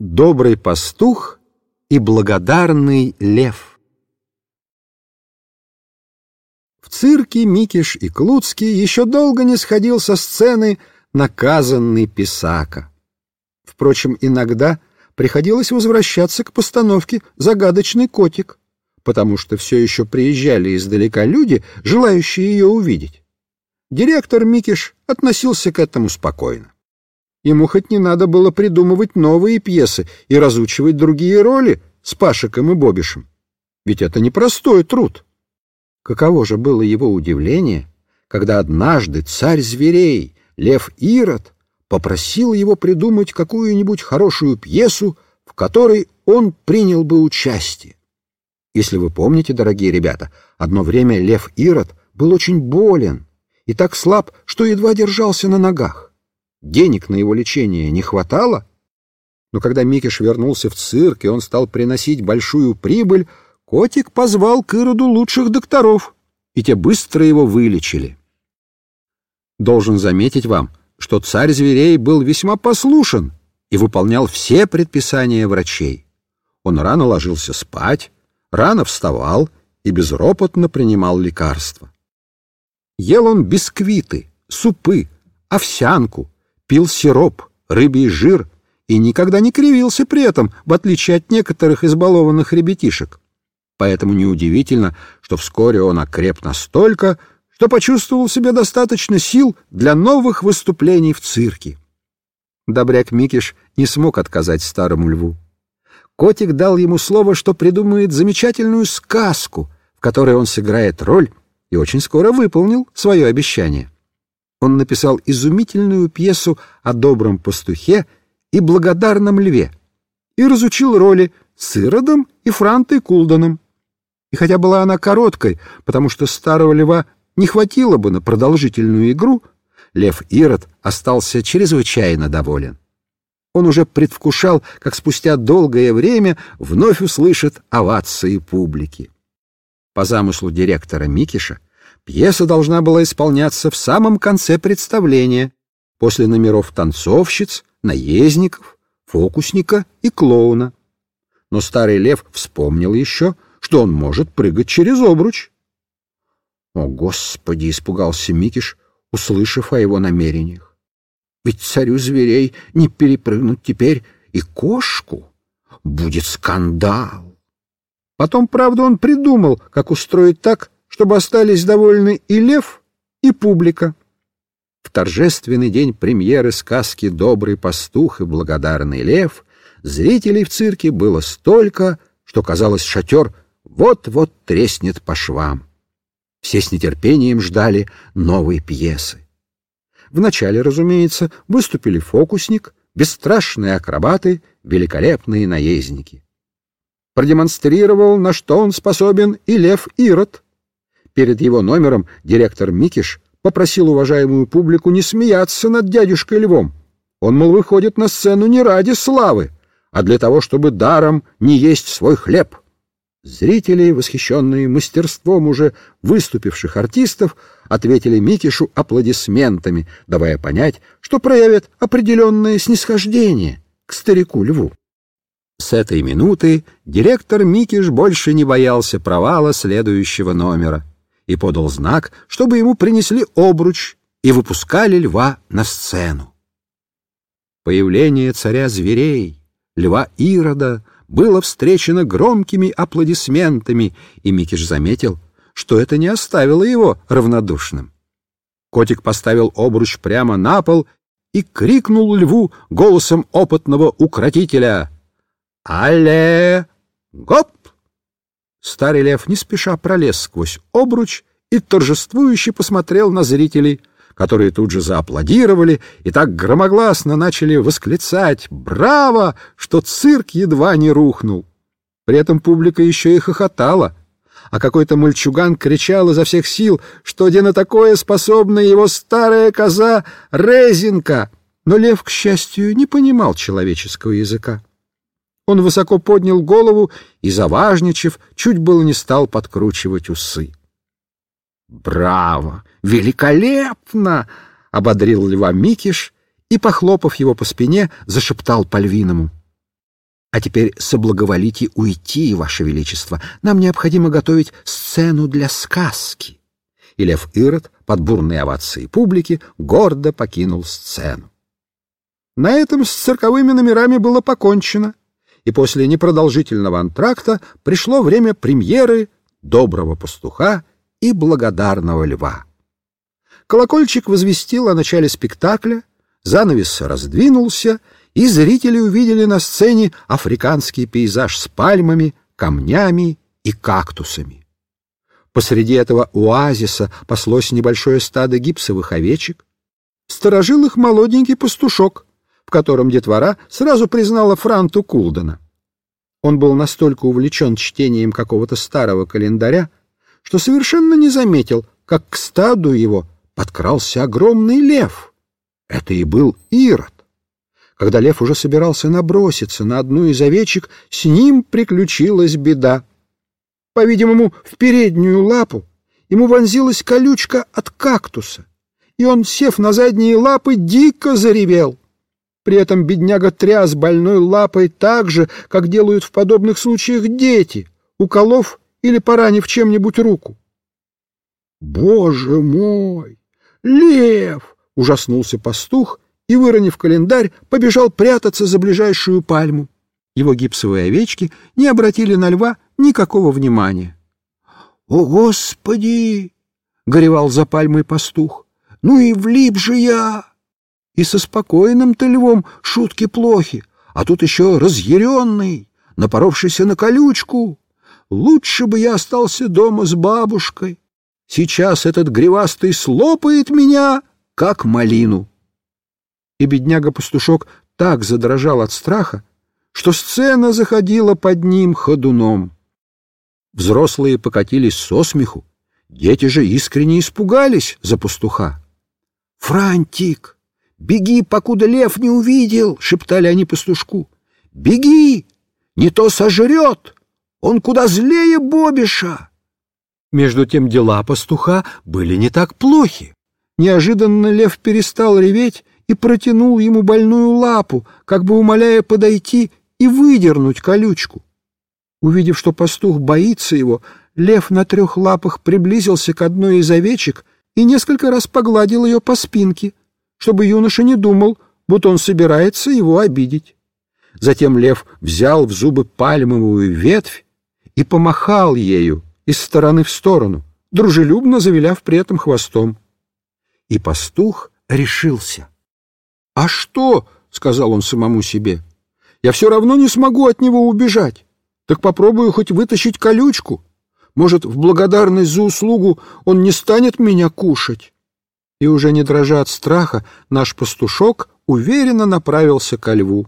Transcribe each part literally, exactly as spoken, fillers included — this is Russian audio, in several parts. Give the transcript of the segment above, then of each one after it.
Добрый пастух и благодарный лев. В цирке Микиш и Клуцкий еще долго не сходил со сцены наказанный Писака. Впрочем, иногда приходилось возвращаться к постановке «Загадочный котик», потому что все еще приезжали издалека люди, желающие ее увидеть. Директор Микиш относился к этому спокойно. Ему хоть не надо было придумывать новые пьесы и разучивать другие роли с Пашиком и Бобишем. Ведь это непростой труд. Каково же было его удивление, когда однажды царь зверей, лев Ирод, попросил его придумать какую-нибудь хорошую пьесу, в которой он принял бы участие. Если вы помните, дорогие ребята, одно время лев Ирод был очень болен и так слаб, что едва держался на ногах. Денег на его лечение не хватало, но когда Микиш вернулся в цирк, и он стал приносить большую прибыль, котик позвал к Ироду лучших докторов, и те быстро его вылечили. Должен заметить вам, что царь зверей был весьма послушен и выполнял все предписания врачей. Он рано ложился спать, рано вставал и безропотно принимал лекарства. Ел он бисквиты, супы, овсянку, пил сироп, рыбий жир и никогда не кривился при этом, в отличие от некоторых избалованных ребятишек. Поэтому неудивительно, что вскоре он окреп настолько, что почувствовал в себе достаточно сил для новых выступлений в цирке. Добряк Микиш не смог отказать старому льву. Котик дал ему слово, что придумает замечательную сказку, в которой он сыграет роль, и очень скоро выполнил свое обещание. Он написал изумительную пьесу о добром пастухе и благодарном льве и разучил роли с Иродом и Франтой Кулданом. И хотя была она короткой, потому что старого льва не хватило бы на продолжительную игру, лев Ирод остался чрезвычайно доволен. Он уже предвкушал, как спустя долгое время вновь услышит овации публики. По замыслу директора Микиша, пьеса должна была исполняться в самом конце представления, после номеров танцовщиц, наездников, фокусника и клоуна. Но старый лев вспомнил еще, что он может прыгать через обруч. «О, Господи!» — испугался Микиш, услышав о его намерениях. «Ведь царю зверей не перепрыгнуть теперь и кошку. Будет скандал!» Потом, правда, он придумал, как устроить так, чтобы остались довольны и лев, и публика. В торжественный день премьеры сказки «Добрый пастух и благодарный лев» зрителей в цирке было столько, что, казалось, шатер вот-вот треснет по швам. Все с нетерпением ждали новой пьесы. Вначале, разумеется, выступили фокусник, бесстрашные акробаты, великолепные наездники. Продемонстрировал, на что он способен, и лев Ирод. Перед его номером директор Микиш попросил уважаемую публику не смеяться над дядюшкой Львом. Он, мол, выходит на сцену не ради славы, а для того, чтобы даром не есть свой хлеб. Зрители, восхищенные мастерством уже выступивших артистов, ответили Микишу аплодисментами, давая понять, что проявят определенное снисхождение к старику Льву. С этой минуты директор Микиш больше не боялся провала следующего номера и подал знак, чтобы ему принесли обруч и выпускали льва на сцену. Появление царя зверей, льва Ирода, было встречено громкими аплодисментами, и Микиш заметил, что это не оставило его равнодушным. Котик поставил обруч прямо на пол и крикнул льву голосом опытного укротителя: «Але! Гоп!» Старый лев не спеша пролез сквозь обруч и торжествующе посмотрел на зрителей, которые тут же зааплодировали и так громогласно начали восклицать «Браво!», что цирк едва не рухнул. При этом публика еще и хохотала, а какой-то мальчуган кричал изо всех сил, что где на такое способна его старая коза Резинка. Но лев, к счастью, не понимал человеческого языка. Он высоко поднял голову и, заважничав, чуть было не стал подкручивать усы. «Браво! Великолепно!» — ободрил льва Микиш и, похлопав его по спине, зашептал по-львиному: А теперь соблаговолите уйти, Ваше Величество. Нам необходимо готовить сцену для сказки». И лев Ирод, под бурные овации публики, гордо покинул сцену. На этом с цирковыми номерами было покончено, и после непродолжительного антракта пришло время премьеры «Доброго пастуха» и «Благодарного льва». Колокольчик возвестил о начале спектакля, занавес раздвинулся, и зрители увидели на сцене африканский пейзаж с пальмами, камнями и кактусами. Посреди этого оазиса паслось небольшое стадо гипсовых овечек. Сторожил их молоденький пастушок, в котором детвора сразу признала Франту Кулдена. Он был настолько увлечен чтением какого-то старого календаря, что совершенно не заметил, как к стаду его подкрался огромный лев. Это и был Ирод. Когда лев уже собирался наброситься на одну из овечек, с ним приключилась беда. По-видимому, в переднюю лапу ему вонзилась колючка от кактуса, и он, сев на задние лапы, дико заревел. При этом бедняга тряс больной лапой так же, как делают в подобных случаях дети, уколов или поранив чем-нибудь руку. «Боже мой! Лев!» — ужаснулся пастух и, выронив календарь, побежал прятаться за ближайшую пальму. Его гипсовые овечки не обратили на льва никакого внимания. «О, Господи!» — горевал за пальмой пастух. «Ну и влип же я! И со спокойным-то львом шутки плохи, а тут еще разъяренный, напоровшийся на колючку. Лучше бы я остался дома с бабушкой. Сейчас этот гривастый слопает меня, как малину». И бедняга-пастушок так задрожал от страха, что сцена заходила под ним ходуном. Взрослые покатились со смеху, дети же искренне испугались за пастуха. «Франтик, беги, покуда лев не увидел!» — шептали они пастушку. «Беги! Не то сожрет! Он куда злее Бобиша!» Между тем дела пастуха были не так плохи. Неожиданно лев перестал реветь и протянул ему больную лапу, как бы умоляя подойти и выдернуть колючку. Увидев, что пастух боится его, лев на трех лапах приблизился к одной из овечек и несколько раз погладил ее по спинке, чтобы юноша не думал, будто он собирается его обидеть. Затем лев взял в зубы пальмовую ветвь и помахал ею из стороны в сторону, дружелюбно завиляв при этом хвостом. И пастух решился. «А что?» — сказал он самому себе. «Я все равно не смогу от него убежать. Так попробую хоть вытащить колючку. Может, в благодарность за услугу он не станет меня кушать». И уже не дрожа от страха, наш пастушок уверенно направился ко льву.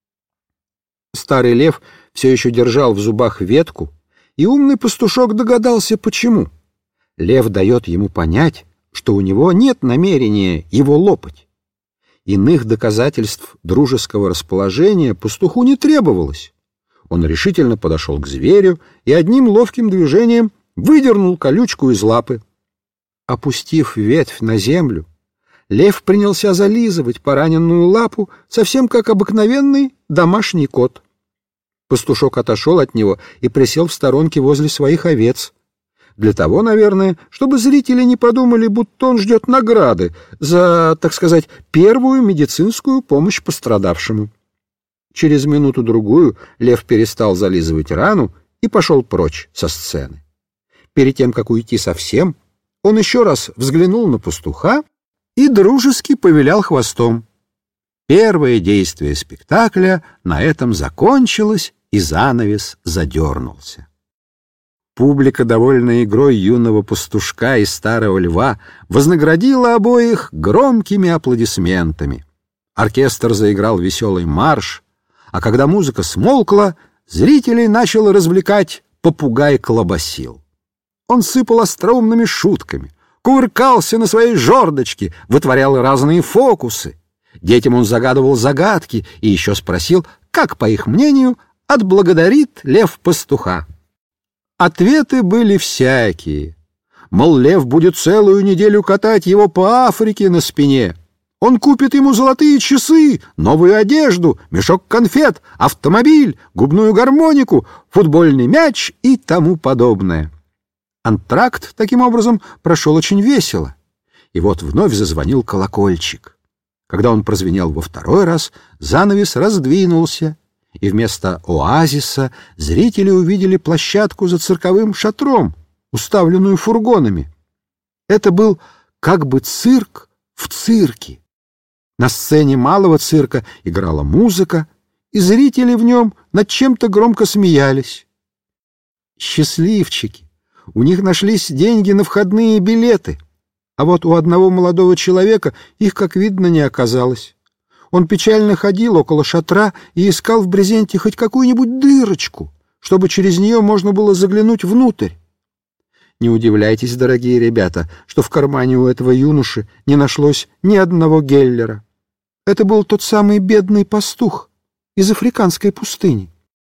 Старый лев все еще держал в зубах ветку, и умный пастушок догадался, почему. Лев дает ему понять, что у него нет намерения его лопать. Иных доказательств дружеского расположения пастуху не требовалось. Он решительно подошел к зверю и одним ловким движением выдернул колючку из лапы. Опустив ветвь на землю, лев принялся зализывать пораненную лапу, совсем как обыкновенный домашний кот. Пастушок отошел от него и присел в сторонке возле своих овец. Для того, наверное, чтобы зрители не подумали, будто он ждет награды за, так сказать, первую медицинскую помощь пострадавшему. Через минуту-другую лев перестал зализывать рану и пошел прочь со сцены. Перед тем, как уйти совсем, он еще раз взглянул на пастуха и дружески повилял хвостом. Первое действие спектакля на этом закончилось, и занавес задернулся. Публика, довольная игрой юного пастушка и старого льва, вознаградила обоих громкими аплодисментами. Оркестр заиграл веселый марш, а когда музыка смолкла, зрителей начал развлекать попугай-колобасил. Он сыпал остроумными шутками, кувыркался на своей жердочке, вытворял разные фокусы. Детям он загадывал загадки и еще спросил, как, по их мнению, отблагодарит лев пастуха. Ответы были всякие. Мол, лев будет целую неделю катать его по Африке на спине. Он купит ему золотые часы, новую одежду, мешок конфет, автомобиль, губную гармонику, футбольный мяч и тому подобное. Антракт, таким образом, прошел очень весело. И вот вновь зазвонил колокольчик. Когда он прозвенел во второй раз, занавес раздвинулся, и вместо оазиса зрители увидели площадку за цирковым шатром, уставленную фургонами. Это был как бы цирк в цирке. На сцене малого цирка играла музыка, и зрители в нем над чем-то громко смеялись. Счастливчики! У них нашлись деньги на входные билеты, а вот у одного молодого человека их, как видно, не оказалось. Он печально ходил около шатра и искал в брезенте хоть какую-нибудь дырочку, чтобы через нее можно было заглянуть внутрь. Не удивляйтесь, дорогие ребята, что в кармане у этого юноши не нашлось ни одного геллера. Это был тот самый бедный пастух из африканской пустыни.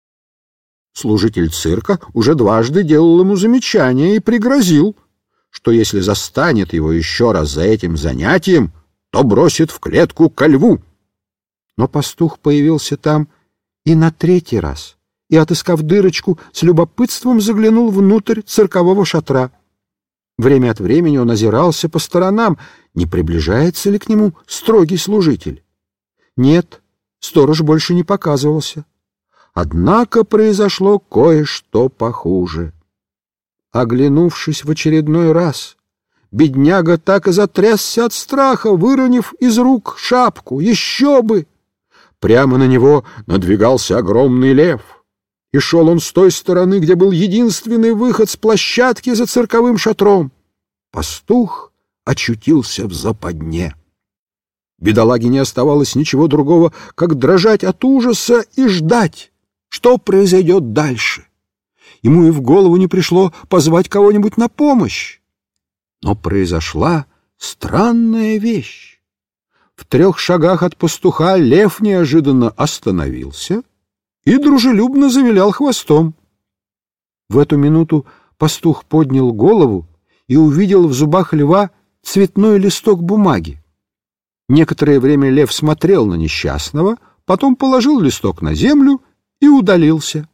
Служитель цирка уже дважды делал ему замечание и пригрозил, что если застанет его еще раз за этим занятием, то бросит в клетку ко льву. Но пастух появился там и на третий раз, и, отыскав дырочку, с любопытством заглянул внутрь циркового шатра. Время от времени он озирался по сторонам, не приближается ли к нему строгий служитель. Нет, сторож больше не показывался. Однако произошло кое-что похуже. Оглянувшись в очередной раз, бедняга так и затрясся от страха, выронив из рук шапку. Еще бы! Прямо на него надвигался огромный лев, и шел он с той стороны, где был единственный выход с площадки за цирковым шатром. Пастух очутился в западне. Бедолаге не оставалось ничего другого, как дрожать от ужаса и ждать, что произойдет дальше. Ему и в голову не пришло позвать кого-нибудь на помощь. Но произошла странная вещь. В трех шагах от пастуха лев неожиданно остановился и дружелюбно завилял хвостом. В эту минуту пастух поднял голову и увидел в зубах льва цветной листок бумаги. Некоторое время лев смотрел на несчастного, потом положил листок на землю и удалился.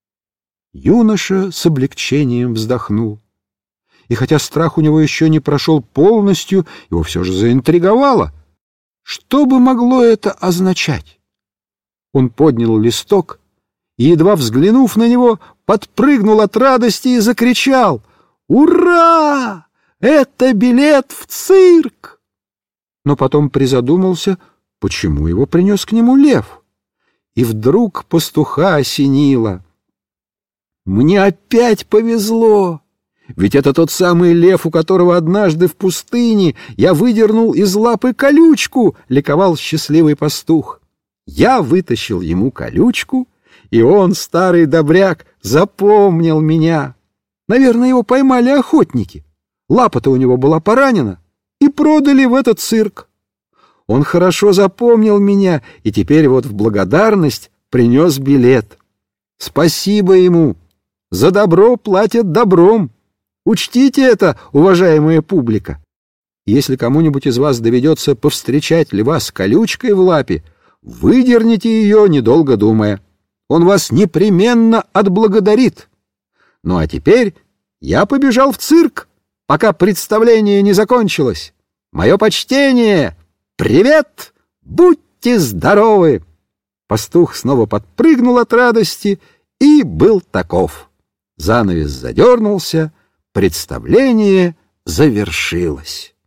Юноша с облегчением вздохнул. И хотя страх у него еще не прошел полностью, его все же заинтриговало. Что бы могло это означать? Он поднял листок и, едва взглянув на него, подпрыгнул от радости и закричал: «Ура! Это билет в цирк!» Но потом призадумался, почему его принес к нему лев. И вдруг пастуха осенило: «Мне опять повезло! Ведь это тот самый лев, у которого однажды в пустыне я выдернул из лапы колючку!» — ликовал счастливый пастух. Я вытащил ему колючку, и он, старый добряк, запомнил меня. Наверное, его поймали охотники. Лапа-то у него была поранена, и продали в этот цирк. Он хорошо запомнил меня и теперь вот в благодарность принес билет. Спасибо ему. За добро платят добром. Учтите это, уважаемая публика. Если кому-нибудь из вас доведется повстречать льва с колючкой в лапе, выдерните ее, недолго думая. Он вас непременно отблагодарит. Ну а теперь я побежал в цирк, пока представление не закончилось. Мое почтение! Привет! Будьте здоровы!» Пастух снова подпрыгнул от радости и был таков. Занавес задернулся, представление завершилось.